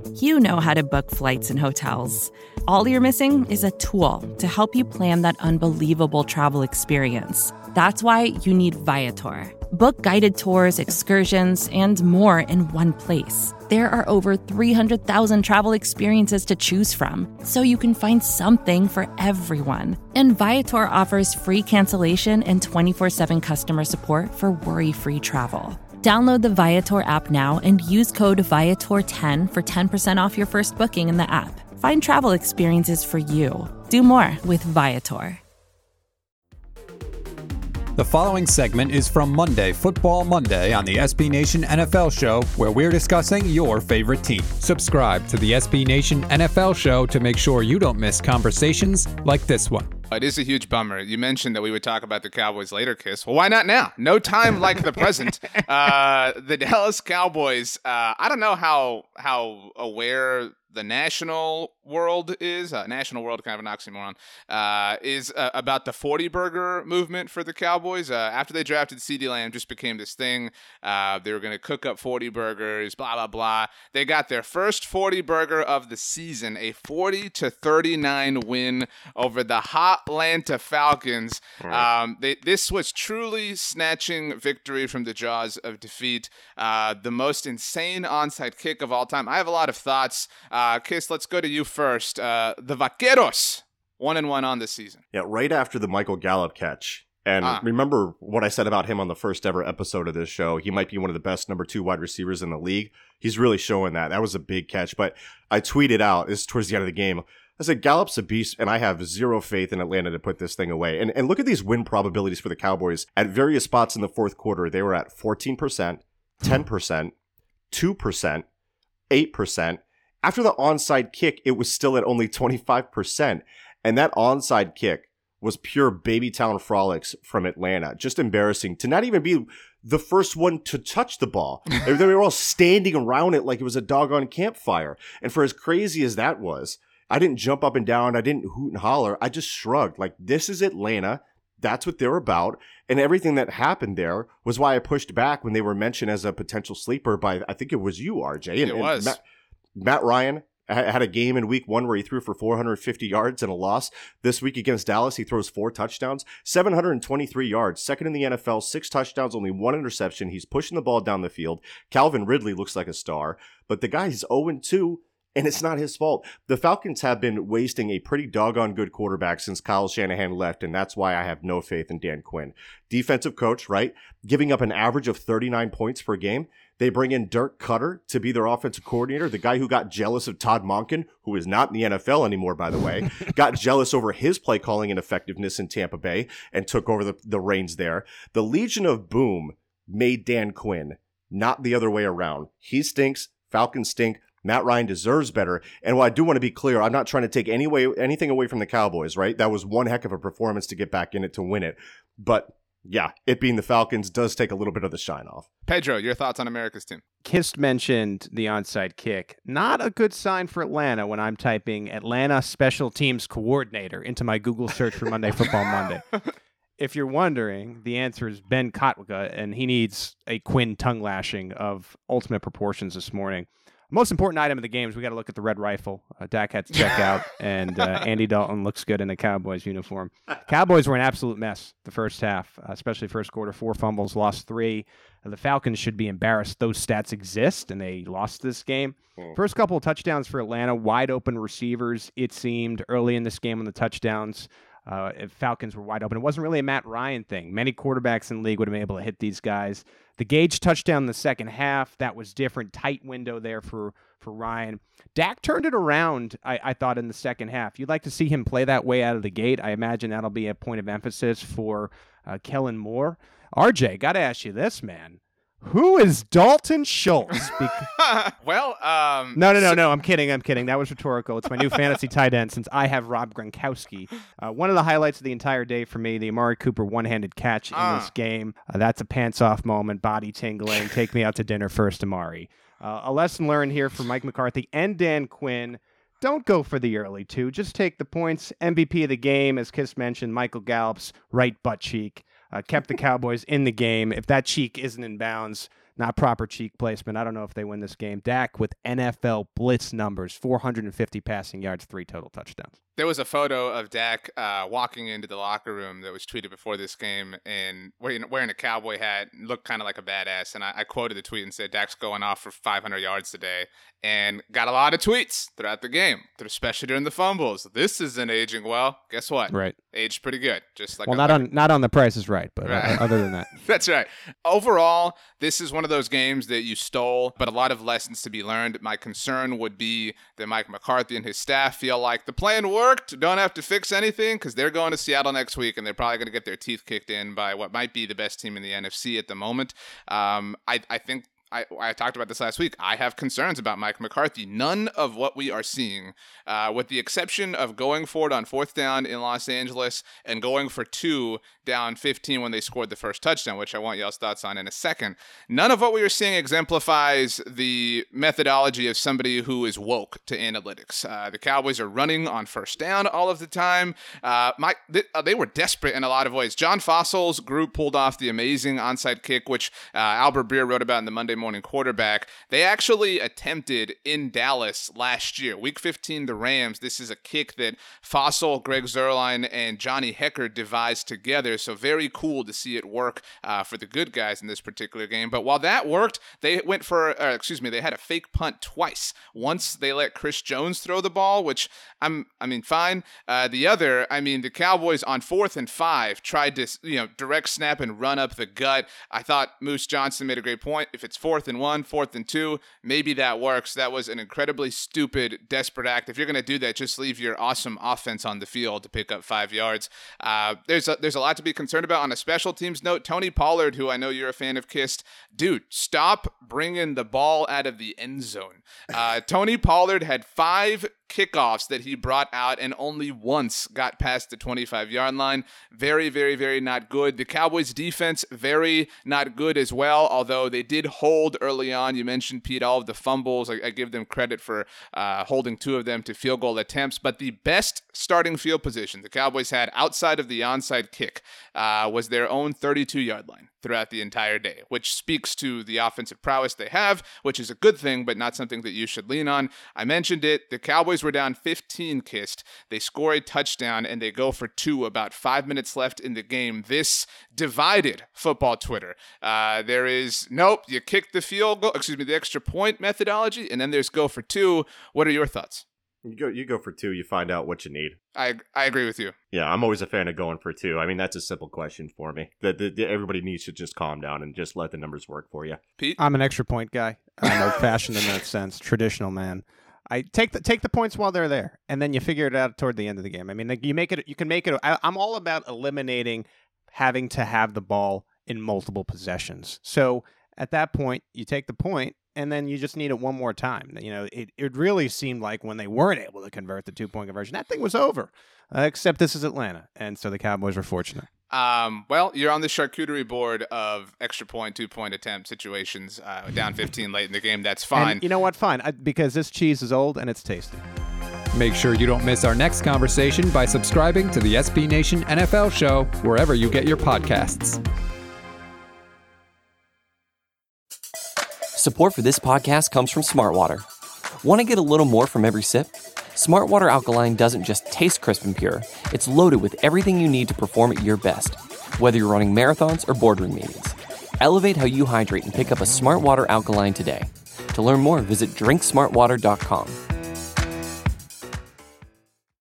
You know how to book flights and hotels. All you're missing is a tool to help you plan that unbelievable travel experience. That's why you need Viator. Book guided tours, excursions, and more in one place. There are over 300,000 travel experiences to choose from, so you can find something for everyone. And Viator offers free cancellation and 24/7 customer support for worry-free travel. Download the Viator app now and use code Viator10 for 10% off your first booking in the app. Find travel experiences for you. Do more with Viator. The following segment is from Monday Football Monday on the SB Nation NFL Show, where we're discussing your favorite team. Subscribe to the SB Nation NFL Show to make sure you don't miss conversations like this one. It is a huge bummer. You mentioned that we would talk about the Cowboys later, Kiss. Well, why not now? No time like the present. The Dallas Cowboys, I don't know how aware the national world is, national world, kind of an oxymoron, is about the 40 burger movement for the Cowboys. After they drafted CeeDee Lamb, just became this thing. They were going to cook up 40 burgers, blah, blah, blah. They got their first 40 burger of the season, a 40-39 win over the Atlanta Falcons. This was truly snatching victory from the jaws of defeat. The most insane onside kick of all time. I have a lot of thoughts. Kiss, let's go to you first. The Vaqueros, 1-1 on this season. Yeah, right after the Michael Gallup catch. And remember what I said about him on the first ever episode of this show. He might be one of the best number 2 wide receivers in the league. He's really showing that. That was a big catch. But I tweeted out, this is towards the end of the game, I said, Gallup's a beast, and I have zero faith in Atlanta to put this thing away. And look at these win probabilities for the Cowboys. At various spots in the fourth quarter, they were at 14%, 10%, 2%, 8%. After the onside kick, it was still at only 25%. And that onside kick was pure Babytown frolics from Atlanta. Just embarrassing to not even be the first one to touch the ball. They were all standing around it like it was a doggone campfire. And for as crazy as that was, I didn't jump up and down. I didn't hoot and holler. I just shrugged. Like, this is Atlanta. That's what they're about. And everything that happened there was why I pushed back when they were mentioned as a potential sleeper by, I think it was you, RJ. And, it was. Matt Ryan had a game in week 1 where he threw for 450 yards and a loss. This week against Dallas, he throws 4 touchdowns, 723 yards, second in the NFL, 6 touchdowns, only 1 interception. He's pushing the ball down the field. Calvin Ridley looks like a star, but the guy's 0-2. And it's not his fault. The Falcons have been wasting a pretty doggone good quarterback since Kyle Shanahan left, and that's why I have no faith in Dan Quinn. Defensive coach, right? Giving up an average of 39 points per game. They bring in Dirk Cutter to be their offensive coordinator, the guy who got jealous of Todd Monken, who is not in the NFL anymore, by the way, got jealous over his play calling and effectiveness in Tampa Bay and took over the reins there. The Legion of Boom made Dan Quinn, not the other way around. He stinks. Falcons stink. Matt Ryan deserves better. And while I do want to be clear, I'm not trying to take anything away from the Cowboys, right? That was one heck of a performance to get back in it to win it. But yeah, it being the Falcons does take a little bit of the shine off. Pedro, your thoughts on America's team? Kist mentioned the onside kick. Not a good sign for Atlanta when I'm typing Atlanta Special Teams Coordinator into my Google search for Monday Football Monday. If you're wondering, the answer is Ben Kotwika, and he needs a Quinn tongue lashing of ultimate proportions this morning. Most important item of the game is we got to look at the red rifle. Dak had to check out, and Andy Dalton looks good in a Cowboys uniform. Cowboys were an absolute mess the first half, especially first quarter. 4 fumbles, lost 3. The Falcons should be embarrassed. Those stats exist, and they lost this game. First couple of touchdowns for Atlanta, wide open receivers, it seemed, early in this game on the touchdowns. Falcons were wide open. It wasn't really a Matt Ryan thing. Many quarterbacks in the league would have been able to hit these guys. The Gage touchdown in the second half, that was different. Tight window there for Ryan. Dak turned it around, I thought, in the second half. You'd like to see him play that way out of the gate. I imagine that'll be a point of emphasis for Kellen Moore. RJ, got to ask you this, man. Who is Dalton Schultz? Well, No, I'm kidding. That was rhetorical. It's my new fantasy tight end since I have Rob Gronkowski. One of the highlights of the entire day for me, the Amari Cooper one-handed catch in this game. That's a pants-off moment, body tingling. Take me out to dinner first, Amari. A lesson learned here from Mike McCarthy and Dan Quinn. Don't go for the early 2. Just take the points. MVP of the game, as Kiss mentioned, Michael Gallup's right butt cheek. Kept the Cowboys in the game. If that cheek isn't in bounds, not proper cheek placement. I don't know if they win this game. Dak with NFL blitz numbers, 450 passing yards, 3 total touchdowns. There was a photo of Dak walking into the locker room that was tweeted before this game and wearing a cowboy hat, looked kind of like a badass. And I quoted the tweet and said, Dak's going off for 500 yards today, and got a lot of tweets throughout the game, especially during the fumbles. This isn't aging well. Guess what? Right. Aged pretty good. Just like not on The Price is Right, but right. Other than that. That's right. Overall, this is one of those games that you stole, but a lot of lessons to be learned. My concern would be that Mike McCarthy and his staff feel like the plan worked, don't have to fix anything, because they're going to Seattle next week, and they're probably going to get their teeth kicked in by what might be the best team in the NFC at the moment. I think I talked about this last week. I have concerns about Mike McCarthy. None of what we are seeing, with the exception of going for it on 4th down in Los Angeles and going for 2 down 15 when they scored the first touchdown, which I want y'all's thoughts on in a second. None of what we are seeing exemplifies the methodology of somebody who is woke to analytics. The Cowboys are running on 1st down all of the time. They were desperate in a lot of ways. John Fossil's group pulled off the amazing onside kick, which Albert Breer wrote about in the Monday Morning Quarterback. They actually attempted in Dallas last year, Week 15, the Rams. This is a kick that Fossil, Greg Zuerlein, and Johnny Hecker devised together. So very cool to see it work for the good guys in this particular game. But while that worked, they they had a fake punt twice. Once they let Chris Jones throw the ball, which fine. The Cowboys on 4th and 5 tried to, direct snap and run up the gut. I thought Moose Johnson made a great point. If it's 4th and 1, 4th and 2, maybe that works. That was an incredibly stupid, desperate act. If you're going to do that, just leave your awesome offense on the field to pick up 5 yards. There's a lot to be concerned about. On a special teams note, Tony Pollard, who I know you're a fan of, Kist, dude, stop bringing the ball out of the end zone. Tony Pollard had 5 kickoffs that he brought out and only once got past the 25-yard line. Very, very, very not good. The Cowboys defense, very not good as well, although they did hold early on. You mentioned, Pete, all of the fumbles. I give them credit for holding 2 of them to field goal attempts, but the best starting field position the Cowboys had outside of the onside kick was their own 32-yard line throughout the entire day, which speaks to the offensive prowess they have, which is a good thing, but not something that you should lean on. I mentioned it. The Cowboys were down 15, Kist. They score a touchdown, and they go for 2 about 5 minutes left in the game. This divided football Twitter. There is, nope, you kick the the extra point methodology, and then there's go for 2. What are your thoughts? You go for 2, you find out what you need. I agree with you. Yeah, I'm always a fan of going for 2. I mean, that's a simple question for me. Everybody needs to just calm down and just let the numbers work for you. Pete? I'm an extra point guy. I'm old-fashioned in that sense, traditional man. I take the points while they're there, and then you figure it out toward the end of the game. I mean, you can make it. I'm all about eliminating having to have the ball in multiple possessions. So at that point, you take the point, and then you just need it one more time. It really seemed like when they weren't able to convert the 2-point conversion, that thing was over. Except this is Atlanta, and so the Cowboys were fortunate. Well, you're on the charcuterie board of extra point, 2-point attempt situations, down 15 late in the game. That's fine. And you know what? Fine, because this cheese is old and it's tasty. Make sure you don't miss our next conversation by subscribing to the SB Nation NFL Show wherever you get your podcasts. Support for this podcast comes from Smartwater. Want to get a little more from every sip? Smartwater Alkaline doesn't just taste crisp and pure. It's loaded with everything you need to perform at your best, whether you're running marathons or boardroom meetings. Elevate how you hydrate and pick up a Smartwater Alkaline today. To learn more, visit drinksmartwater.com.